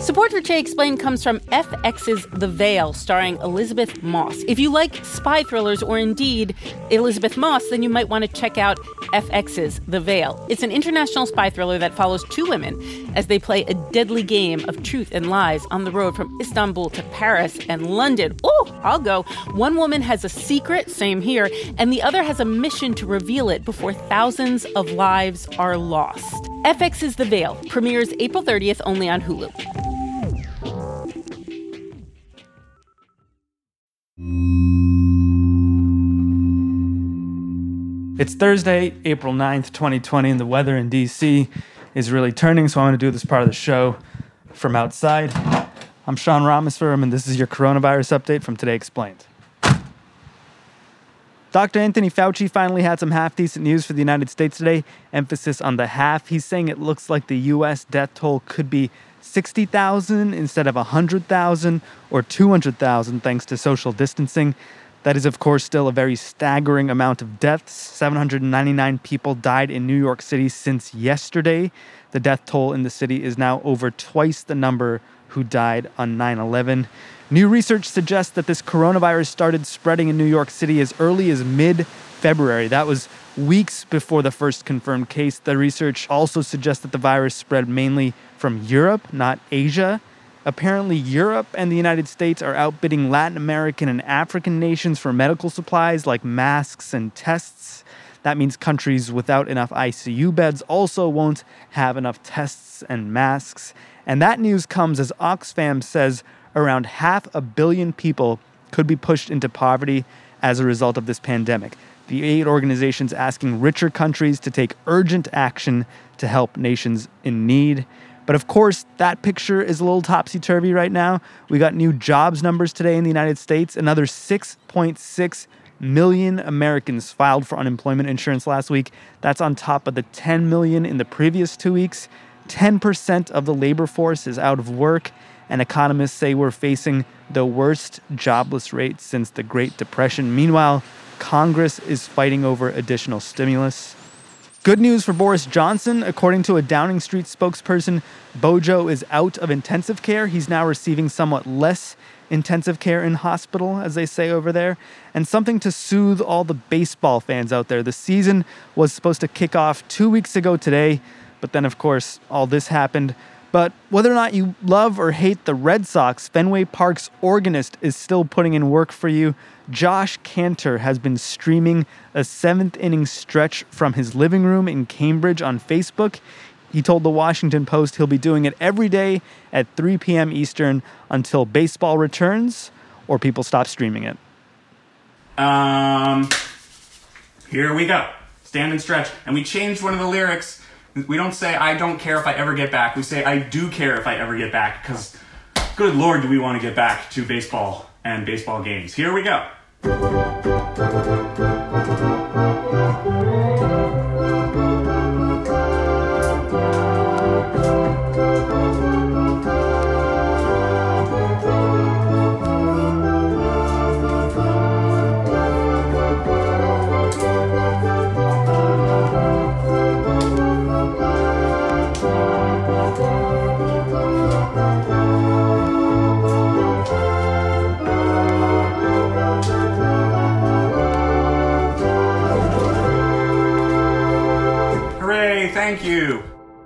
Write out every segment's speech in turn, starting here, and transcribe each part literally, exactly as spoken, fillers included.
Support for Che Explained comes from F X's The Veil, starring Elizabeth Moss. If you like spy thrillers or indeed Elizabeth Moss, then you might want to check out F X's The Veil. It's an international spy thriller that follows two women as they play a deadly game of truth and lies on the road from Istanbul to Paris and London. Oh, I'll go. One woman has a secret, same here, and the other has a mission to reveal it before thousands of lives are lost. F X's The Veil premieres April thirtieth only on Hulu. It's Thursday, April ninth, twenty twenty, and the weather in D C is really turning, so I'm going to do this part of the show from outside. I'm Sean Rameswaram, and this is your coronavirus update from Today Explained. Doctor Anthony Fauci finally had some half-decent news for the United States today. Emphasis on the half. He's saying it looks like the U S death toll could be sixty thousand instead of one hundred thousand or two hundred thousand thanks to social distancing. That is, of course, still a very staggering amount of deaths. seven hundred ninety-nine people died in New York City since yesterday. The death toll in the city is now over twice the number who died on nine eleven. New research suggests that this coronavirus started spreading in New York City as early as mid-February. That was weeks before the first confirmed case. The research also suggests that the virus spread mainly from Europe, not Asia. Apparently, Europe and the United States are outbidding Latin American and African nations for medical supplies like masks and tests. That means countries without enough I C U beds also won't have enough tests and masks. And that news comes as Oxfam says around half a billion people could be pushed into poverty as a result of this pandemic. The aid organization's asking richer countries to take urgent action to help nations in need. But of course, that picture is a little topsy-turvy right now. We got new jobs numbers today in the United States. Another six point six million Americans filed for unemployment insurance last week. That's on top of the ten million in the previous two weeks. ten percent of the labor force is out of work, and economists say we're facing the worst jobless rate since the Great Depression. Meanwhile, Congress is fighting over additional stimulus. Good news for Boris Johnson. According to a Downing Street spokesperson, Bojo is out of intensive care. He's now receiving somewhat less intensive care in hospital, as they say over there. And something to soothe all the baseball fans out there. The season was supposed to kick off two weeks ago today, but then, of course, all this happened. But whether or not you love or hate the Red Sox, Fenway Park's organist is still putting in work for you. Josh Cantor has been streaming a seventh-inning stretch from his living room in Cambridge on Facebook. He told the Washington Post he'll be doing it every day at three p.m. Eastern until baseball returns or people stop streaming it. Um, here we go. Stand and stretch. And we changed one of the lyrics. We don't say, I don't care if I ever get back. We say, I do care if I ever get back, because good Lord, do we want to get back to baseball and baseball games. Here we go. Thank you.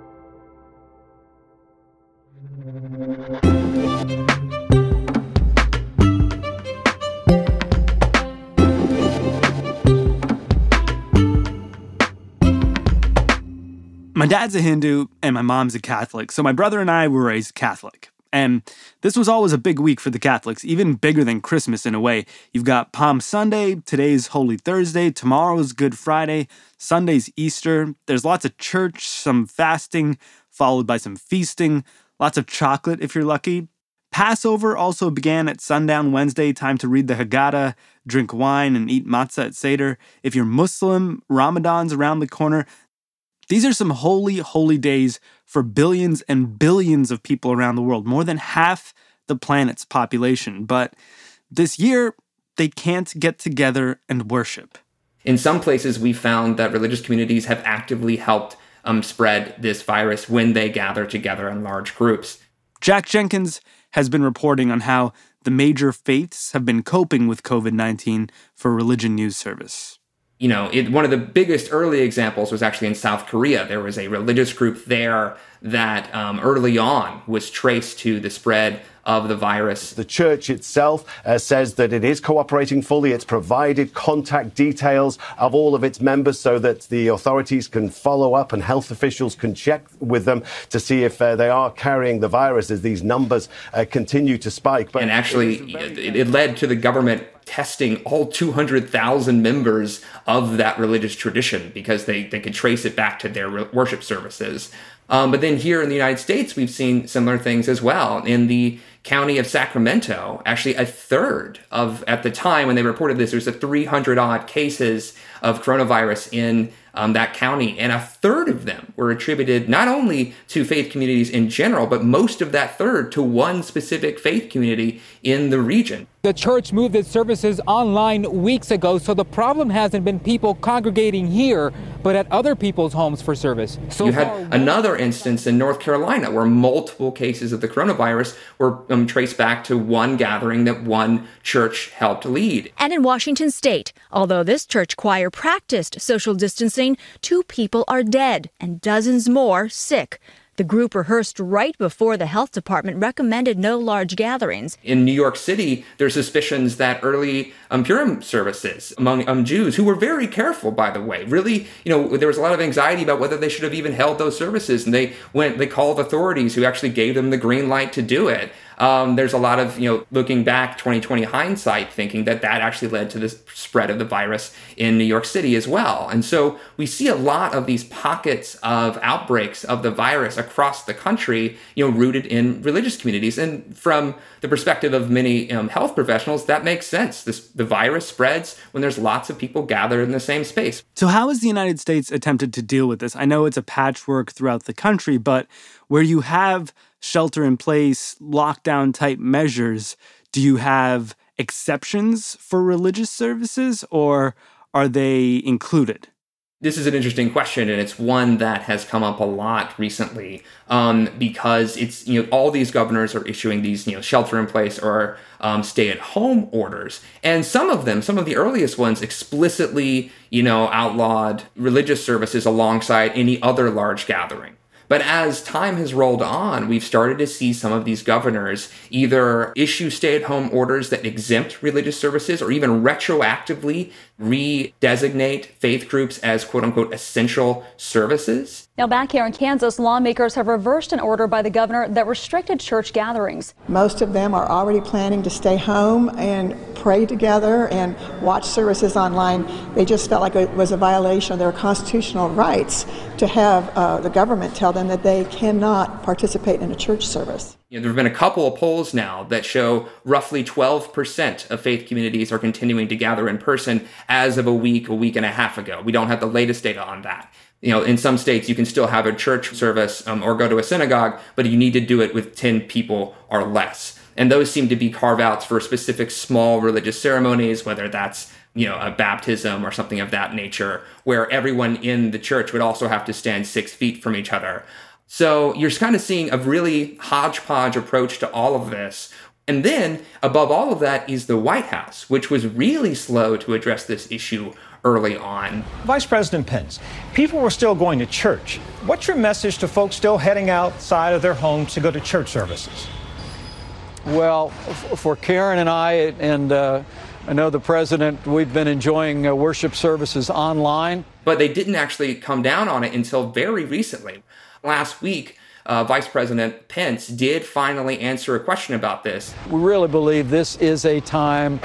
My dad's a Hindu and my mom's a Catholic, so my brother and I were raised Catholic. And this was always a big week for the Catholics, even bigger than Christmas in a way. You've got Palm Sunday, today's Holy Thursday, tomorrow's Good Friday, Sunday's Easter. There's lots of church, some fasting, followed by some feasting, lots of chocolate if you're lucky. Passover also began at sundown Wednesday, time to read the Haggadah, drink wine, and eat matzah at Seder. If you're Muslim, Ramadan's around the corner. These are some holy, holy days for billions and billions of people around the world, more than half the planet's population. But this year, they can't get together and worship. In some places, we found that religious communities have actively helped um, spread this virus when they gather together in large groups. Jack Jenkins has been reporting on how the major faiths have been coping with covid nineteen for Religion News Service. You know, it, one of the biggest early examples was actually in South Korea. There was a religious group there that um, early on was traced to the spread of the virus. The church itself uh, says that it is cooperating fully. It's provided contact details of all of its members so that the authorities can follow up and health officials can check with them to see if uh, they are carrying the virus as these numbers uh, continue to spike. But and actually, it, it led to the government testing all two hundred thousand members of that religious tradition because they, they could trace it back to their worship services. Um, but then here in the United States, we've seen similar things as well. In the county of Sacramento, actually a third of, at the time when they reported this, there's a three hundred odd cases of coronavirus in um, that county. And a third of them were attributed not only to faith communities in general, but most of that third to one specific faith community in the region. The church moved its services online weeks ago, so the problem hasn't been people congregating here, but at other people's homes for service. So you had another instance in North Carolina where multiple cases of the coronavirus were um, traced back to one gathering that one church helped lead. And in Washington state, although this church choir practiced social distancing, two people are dead and dozens more sick. The group rehearsed right before the health department recommended no large gatherings. In New York City, there's suspicions that early um, Purim services among um, Jews, who were very careful, by the way, really, you know, there was a lot of anxiety about whether they should have even held those services. And they went, they called authorities who actually gave them the green light to do it. Um, there's a lot of, you know, looking back, twenty twenty hindsight, thinking that that actually led to the spread of the virus in New York City as well. And so we see a lot of these pockets of outbreaks of the virus across the country, you know, rooted in religious communities. And from the perspective of many um, health professionals, that makes sense. This, the virus spreads when there's lots of people gathered in the same space. So how has the United States attempted to deal with this? I know it's a patchwork throughout the country, but where you have shelter-in-place, lockdown-type measures, do you have exceptions for religious services, or are they included? This is an interesting question, and it's one that has come up a lot recently um, because it's, you know, all these governors are issuing these, you know, shelter-in-place or um, stay-at-home orders, and some of them, some of the earliest ones, explicitly, you know, outlawed religious services alongside any other large gathering. But as time has rolled on, we've started to see some of these governors either issue stay-at-home orders that exempt religious services or even retroactively re-designate faith groups as quote-unquote essential services. Now back here in Kansas, lawmakers have reversed an order by the governor that restricted church gatherings. Most of them are already planning to stay home and pray together and watch services online. They just felt like it was a violation of their constitutional rights to have uh, the government tell them that they cannot participate in a church service. You know, there have been a couple of polls now that show roughly twelve percent of faith communities are continuing to gather in person as of a week, a week and a half ago. We don't have the latest data on that. You know, in some states, you can still have a church service um, or go to a synagogue, but you need to do it with ten people or less. And those seem to be carve-outs for specific small religious ceremonies, whether that's, you know, a baptism or something of that nature, where everyone in the church would also have to stand six feet from each other. So you're kind of seeing a really hodgepodge approach to all of this. And then, above all of that, is the White House, which was really slow to address this issue early on. Vice President Pence, people were still going to church. What's your message to folks still heading outside of their homes to go to church services? Well, f- for Karen and I, and uh, I know the president, we've been enjoying uh, worship services online. But they didn't actually come down on it until very recently. Last week, uh, Vice President Pence did finally answer a question about this. We really believe this is a time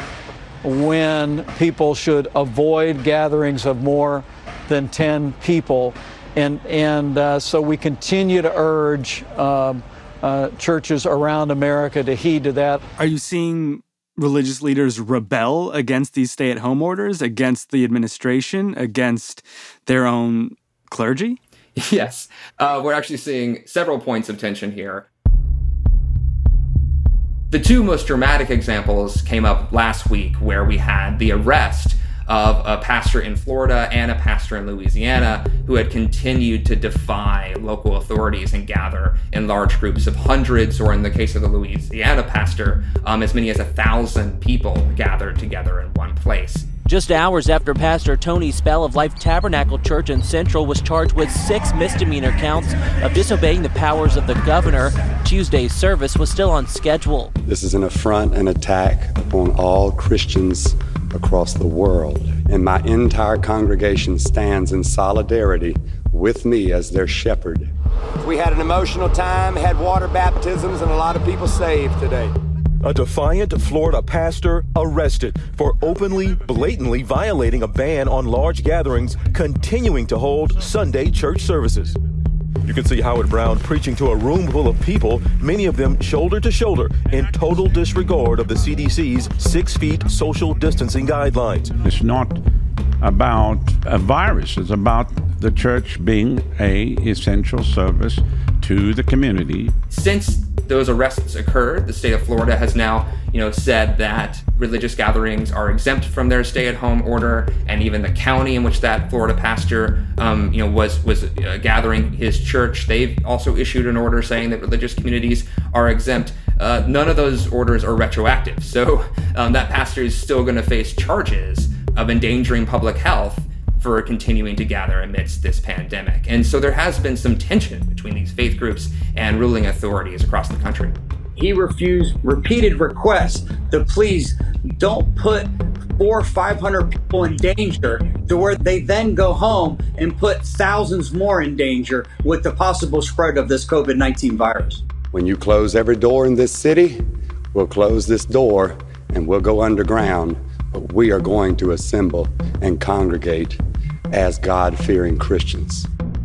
when people should avoid gatherings of more than ten people. And, and uh, so we continue to urge um, uh, churches around America to heed to that. Are you seeing religious leaders rebel against these stay-at-home orders, against the administration, against their own clergy? Yes, uh, we're actually seeing several points of tension here. The two most dramatic examples came up last week, where we had the arrest of a pastor in Florida and a pastor in Louisiana who had continued to defy local authorities and gather in large groups of hundreds, or in the case of the Louisiana pastor, um, as many as a thousand people gathered together in one place. Just hours after Pastor Tony Spell of Life Tabernacle Church in Central was charged with six misdemeanor counts of disobeying the powers of the governor, Tuesday's service was still on schedule. This is an affront and attack upon all Christians across the world, and my entire congregation stands in solidarity with me as their shepherd. We had an emotional time, had water baptisms, and a lot of people saved today. A defiant Florida pastor arrested for openly, blatantly violating a ban on large gatherings, continuing to hold Sunday church services. You can see Howard Brown preaching to a room full of people, many of them shoulder to shoulder, in total disregard of the C D C's six feet social distancing guidelines. It's not about a virus. It's about the church being a essential service to the community. Since those arrests occurred, the state of Florida has now, you know, said that religious gatherings are exempt from their stay-at-home order, and even the county in which that Florida pastor, um, you know, was was uh, gathering his church, they've also issued an order saying that religious communities are exempt. Uh, none of those orders are retroactive, so um, that pastor is still going to face charges of endangering public health for continuing to gather amidst this pandemic. And so there has been some tension between these faith groups and ruling authorities across the country. He refused repeated requests to please don't put four or five hundred people in danger, to where they then go home and put thousands more in danger with the possible spread of this COVID nineteen virus. When you close every door in this city, we'll close this door and we'll go underground, but we are going to assemble and congregate as God-fearing Christians.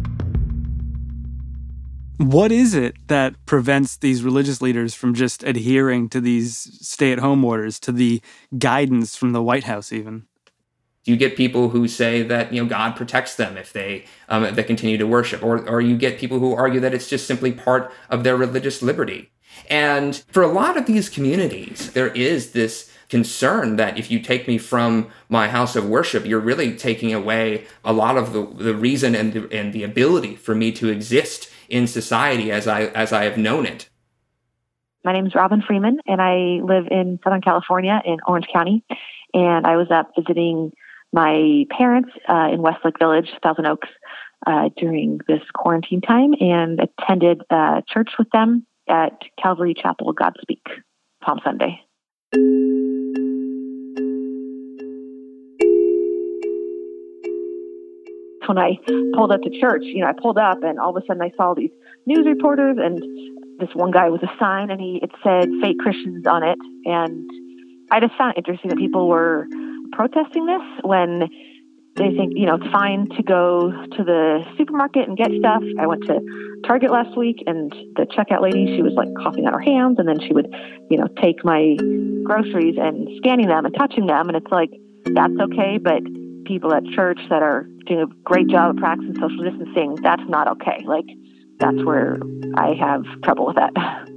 What is it that prevents these religious leaders from just adhering to these stay-at-home orders, to the guidance from the White House even? You get people who say that, you know, God protects them if they um, if they continue to worship, or or you get people who argue that it's just simply part of their religious liberty. And for a lot of these communities, there is this concern that if you take me from my house of worship, you're really taking away a lot of the, the reason and the, and the ability for me to exist in society as I as I have known it. My name is Robin Freeman, and I live in Southern California in Orange County. And I was up visiting my parents uh, in Westlake Village, Thousand Oaks, uh, during this quarantine time, and attended uh, church with them at Calvary Chapel Godspeak Palm Sunday. When I pulled up to church, you know, I pulled up and all of a sudden I saw these news reporters, and this one guy with a sign, and he it said "Fake Christians" on it. And I just found it interesting that people were protesting this when they think, you know, it's fine to go to the supermarket and get stuff. I went to Target last week, and the checkout lady, she was like coughing on her hands, and then she would, you know, take my groceries and scanning them and touching them. And it's like, that's okay, but people at church that are doing a great job of practicing social distancing, that's not okay. Like, that's where I have trouble with that.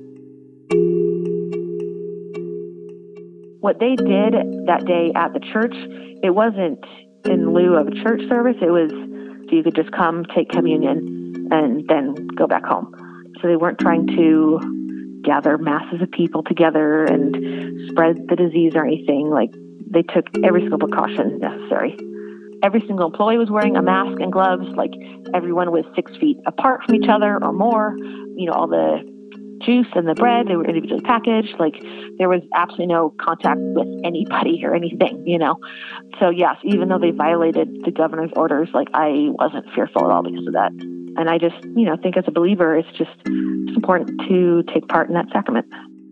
What they did that day at the church, it wasn't in lieu of a church service. It was so you could just come, take communion, and then go back home. So they weren't trying to gather masses of people together and spread the disease or anything. Like, they took every single precaution necessary. Every single employee was wearing a mask and gloves. Like, everyone was six feet apart from each other or more. You know, all the juice and the bread, they were individually packaged. Like, there was absolutely no contact with anybody or anything, you know. So yes, even though they violated the governor's orders, like, I wasn't fearful at all because of that. And I just, you know, think as a believer, it's just it's important to take part in that sacrament.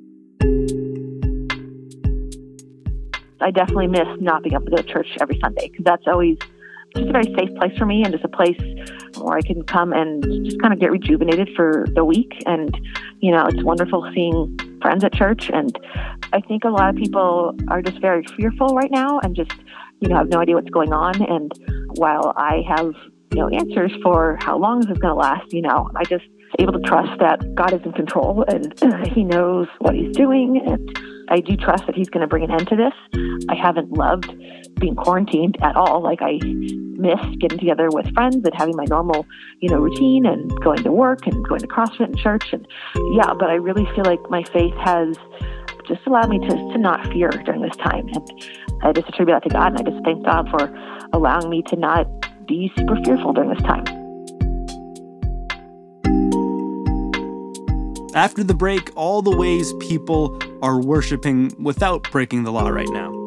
I definitely miss not being able to go to church every Sunday, because that's always just a very safe place for me, and just a place where I can come and just kind of get rejuvenated for the week. And, you know, it's wonderful seeing friends at church. And I think a lot of people are just very fearful right now and just, you know, have no idea what's going on. And while I have no answers for how long this is going to last, you know, I just able to trust that God is in control and uh, he knows what he's doing. And I do trust that he's going to bring an end to this. I haven't loved being quarantined at all. Like, I miss getting together with friends and having my normal, you know, routine and going to work and going to CrossFit and church. And yeah, but I really feel like my faith has just allowed me to, to not fear during this time. And I just attribute that to God. And I just thank God for allowing me to not be super fearful during this time. After the break, all the ways people are worshiping without breaking the law right now.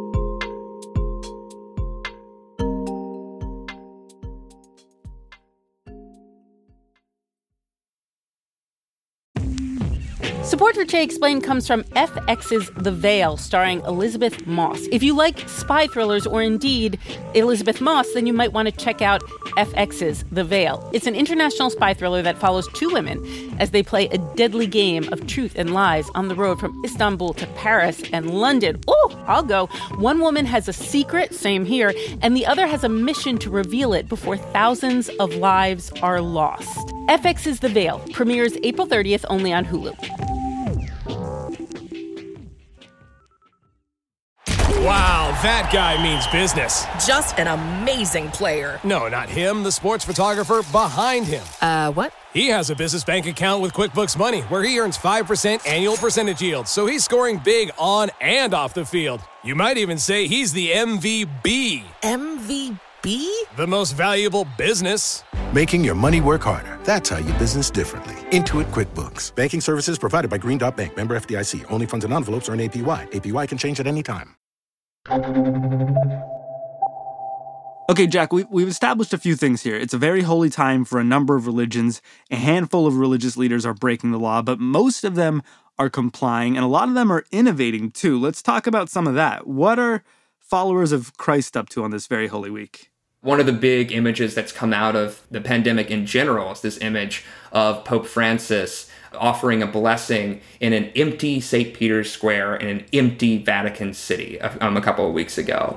Support for Che Explained comes from F X's The Veil, starring Elisabeth Moss. If you like spy thrillers or indeed Elisabeth Moss, then you might want to check out F X's The Veil. It's an international spy thriller that follows two women as they play a deadly game of truth and lies on the road from Istanbul to Paris and London. Oh, I'll go. One woman has a secret, same here, and the other has a mission to reveal it before thousands of lives are lost. F X's The Veil premieres April thirtieth only on Hulu. Wow, that guy means business. Just an amazing player. No, not him, the sports photographer behind him. Uh, what? He has a business bank account with QuickBooks Money where he earns five percent annual percentage yield, so he's scoring big on and off the field. You might even say he's the M V B. M V B? The most valuable business. Making your money work harder. That's how you business differently. Intuit QuickBooks. Banking services provided by Green Dot Bank. Member F D I C. Only funds and envelopes earn A P Y. A P Y can change at any time. Okay, Jack, we, we've established a few things here. It's a very holy time for a number of religions. A handful of religious leaders are breaking the law, but most of them are complying, and a lot of them are innovating too. Let's talk about some of that. What are followers of Christ up to on this very holy week? One of the big images that's come out of the pandemic in general is this image of Pope Francis offering a blessing in an empty Saint Peter's Square in an empty Vatican City um, a couple of weeks ago.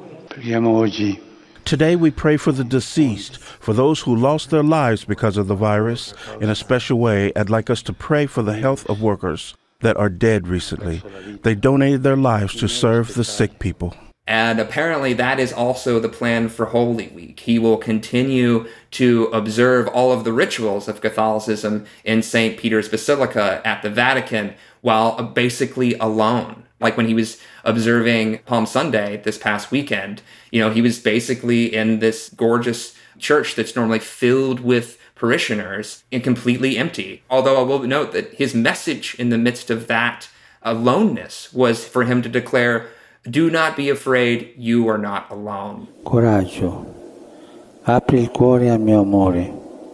Today we pray for the deceased, for those who lost their lives because of the virus. In a special way, I'd like us to pray for the health of workers that are dead recently. They donated their lives to serve the sick people. And apparently that is also the plan for Holy Week. He will continue to observe all of the rituals of Catholicism in Saint Peter's Basilica at the Vatican while basically alone. Like when he was observing Palm Sunday this past weekend, you know, he was basically in this gorgeous church that's normally filled with parishioners and completely empty. Although I will note that his message in the midst of that aloneness was for him to declare, "Do not be afraid, you are not alone." Coraggio, apri il cuore al mio amore,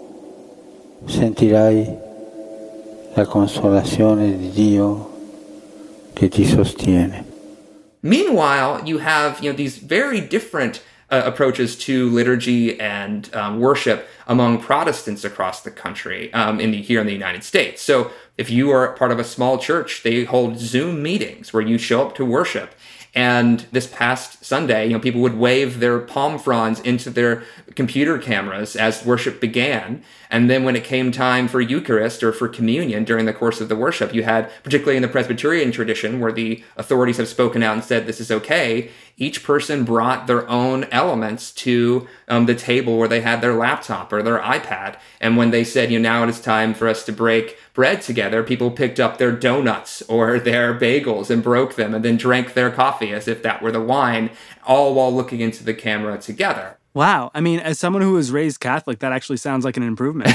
sentirai la consolazione di Dio che ti sostiene. Meanwhile, you have, you know, these very different uh, approaches to liturgy and um, worship among Protestants across the country, um, in the, here in the United States. So if you are part of a small church, they hold Zoom meetings where you show up to worship. And this past Sunday, you know, people would wave their palm fronds into their computer cameras as worship began. And then when it came time for Eucharist or for communion during the course of the worship, you had, particularly in the Presbyterian tradition, where the authorities have spoken out and said this is okay, each person brought their own elements to um, the table where they had their laptop or their iPad. And when they said, you know, now it is time for us to break bread together, people picked up their donuts or their bagels and broke them and then drank their coffee as if that were the wine, all while looking into the camera together. Wow. I mean, as someone who was raised Catholic, that actually sounds like an improvement.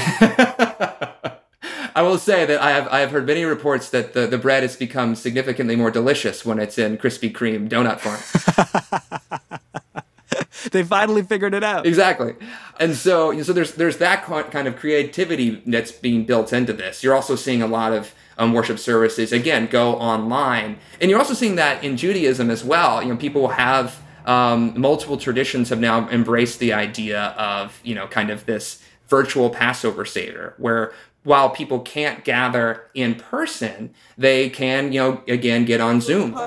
I will say that I have I have heard many reports that the, the bread has become significantly more delicious when it's in Krispy Kreme donut form. They finally figured it out. Exactly. And so, so there's there's that kind of creativity that's being built into this. You're also seeing a lot of um, worship services, again, go online. And you're also seeing that in Judaism as well. You know, people have, um, multiple traditions have now embraced the idea of, you know, kind of this virtual Passover Seder, where while people can't gather in person, they can, you know, again, get on Zoom.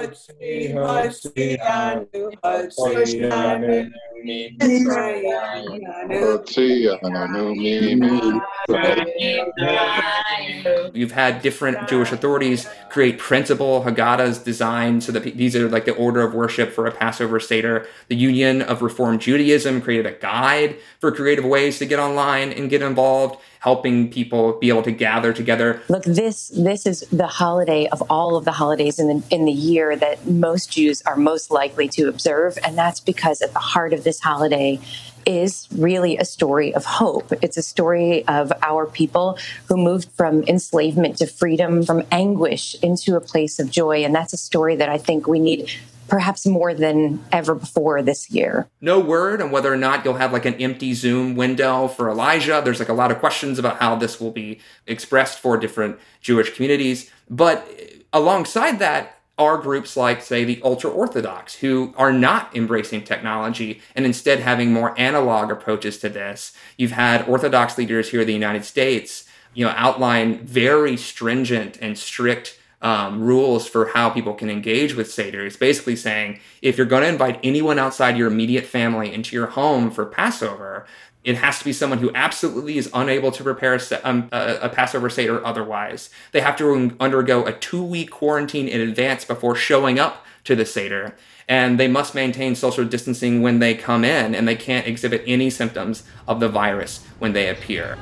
You've had different Jewish authorities create printable Haggadahs designed so that pe- these are like the order of worship for a Passover Seder. The Union of Reformed Judaism created a guide for creative ways to get online and get involved, helping people be able to gather together. Look, this this is the holiday of all of the holidays in the in the year that most Jews are most likely to observe, and that's because at the heart of this holiday is really a story of hope. It's a story of our people who moved from enslavement to freedom, from anguish into a place of joy, and that's a story that I think we need perhaps more than ever before this year. No word on whether or not you'll have like an empty Zoom window for Elijah. There's like a lot of questions about how this will be expressed for different Jewish communities. But alongside that are groups like, say, the ultra-Orthodox, who are not embracing technology and instead having more analog approaches to this. You've had Orthodox leaders here in the United States, you know, outline very stringent and strict Um, rules for how people can engage with Seder. It's basically saying, if you're going to invite anyone outside your immediate family into your home for Passover, it has to be someone who absolutely is unable to prepare a, um, a, a Passover Seder otherwise. They have to undergo a two-week quarantine in advance before showing up to the Seder. And they must maintain social distancing when they come in, and they can't exhibit any symptoms of the virus when they appear.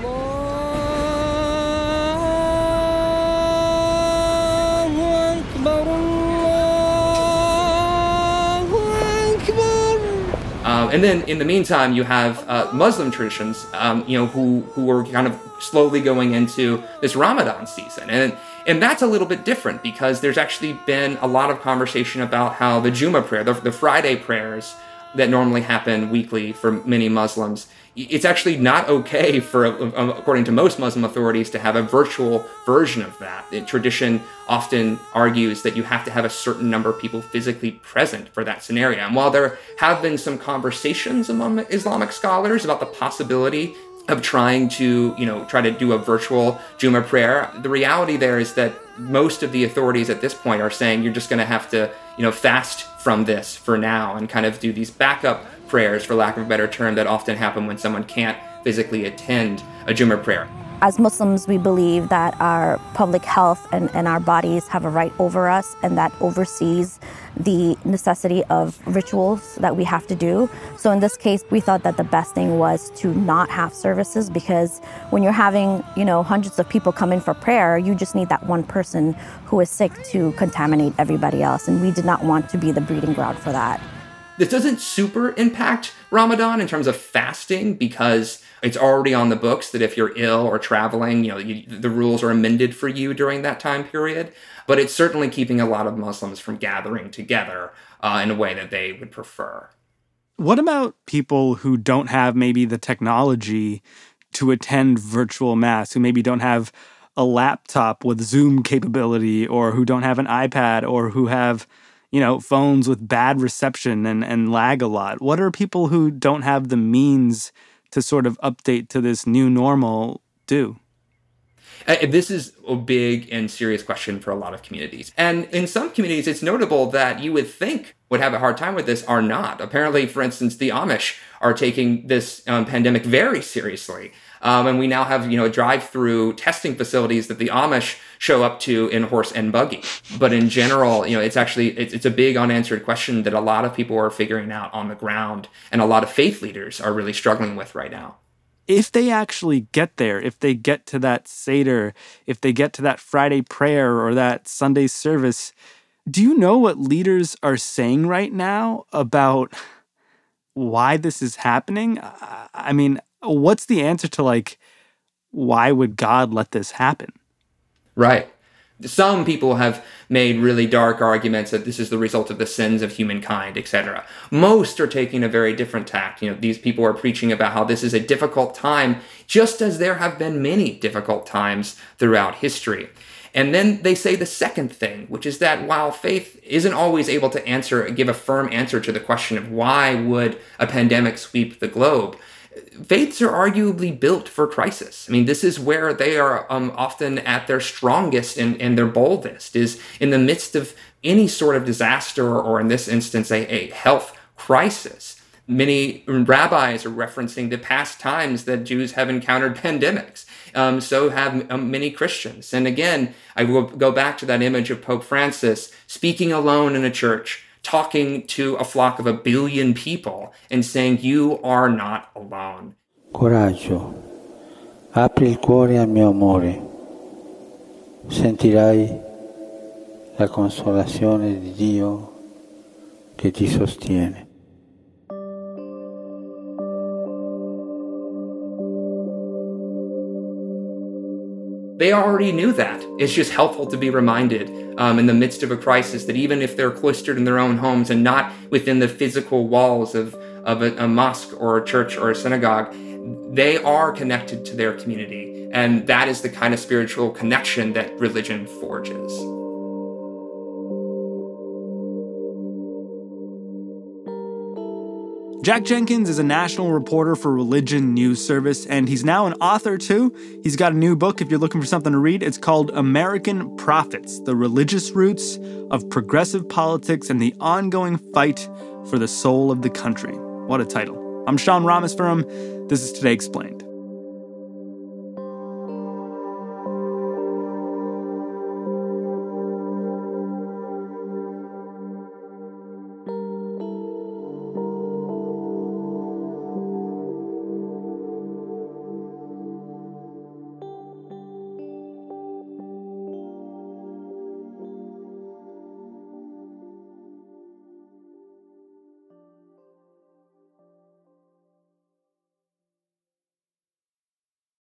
Uh, and then, in the meantime, you have uh, Muslim traditions, um, you know, who who are kind of slowly going into this Ramadan season, and and that's a little bit different because there's actually been a lot of conversation about how the Juma prayer, the, the Friday prayers that normally happen weekly for many Muslims, it's actually not okay for, according to most Muslim authorities, to have a virtual version of that. The tradition often argues that you have to have a certain number of people physically present for that scenario. And while there have been some conversations among Islamic scholars about the possibility of trying to, you know, try to do a virtual Juma prayer, the reality there is that most of the authorities at this point are saying you're just going to have to, you know, fast from this for now and kind of do these backup prayers, for lack of a better term, that often happen when someone can't physically attend a Juma prayer. As Muslims, we believe that our public health and, and our bodies have a right over us, and that oversees the necessity of rituals that we have to do. So in this case, we thought that the best thing was to not have services, because when you're having, you know, hundreds of people come in for prayer, you just need that one person who is sick to contaminate everybody else. And we did not want to be the breeding ground for that. This doesn't super impact Ramadan in terms of fasting, because it's already on the books that if you're ill or traveling, you know, you, the rules are amended for you during that time period. But it's certainly keeping a lot of Muslims from gathering together uh, in a way that they would prefer. What about people who don't have maybe the technology to attend virtual mass, who maybe don't have a laptop with Zoom capability, or who don't have an iPad, or who have, you know, phones with bad reception and, and lag a lot? What are people who don't have the means to sort of update to this new normal do? Uh, this is a big and serious question for a lot of communities. And in some communities, it's notable that you would think would have a hard time with this are not. Apparently, for instance, the Amish are taking this um, pandemic very seriously. Um, and we now have, you know, drive-through testing facilities that the Amish show up to in horse and buggy. But in general, you know, it's actually, it's, it's a big unanswered question that a lot of people are figuring out on the ground, and a lot of faith leaders are really struggling with right now. If they actually get there, if they get to that Seder, if they get to that Friday prayer or that Sunday service, do you know what leaders are saying right now about why this is happening? I mean, what's the answer to, like, why would God let this happen? Right. Some people have made really dark arguments that this is the result of the sins of humankind, et cetera. Most are taking a very different tack. You know, these people are preaching about how this is a difficult time, just as there have been many difficult times throughout history. And then they say the second thing, which is that while faith isn't always able to answer, give a firm answer to the question of why would a pandemic sweep the globe, faiths are arguably built for crisis. I mean, this is where they are um, often at their strongest and, and their boldest, is in the midst of any sort of disaster, or in this instance, a, a health crisis. Many rabbis are referencing the past times that Jews have encountered pandemics. Um, so have um, many Christians. And again, I will go back to that image of Pope Francis speaking alone in a church, talking to a flock of a billion people and saying, you are not alone. Coraggio, apri il cuore al mio amore, sentirai la consolazione di Dio che ti sostiene. They already knew that. It's just helpful to be reminded um, in the midst of a crisis that even if they're cloistered in their own homes and not within the physical walls of, of a, a mosque or a church or a synagogue, they are connected to their community. And that is the kind of spiritual connection that religion forges. Jack Jenkins is a national reporter for Religion News Service, and he's now an author too. He's got a new book if you're looking for something to read. It's called American Prophets: The Religious Roots of Progressive Politics and the Ongoing Fight for the Soul of the Country. What a title. I'm Sean Rameswaram. This is Today Explained.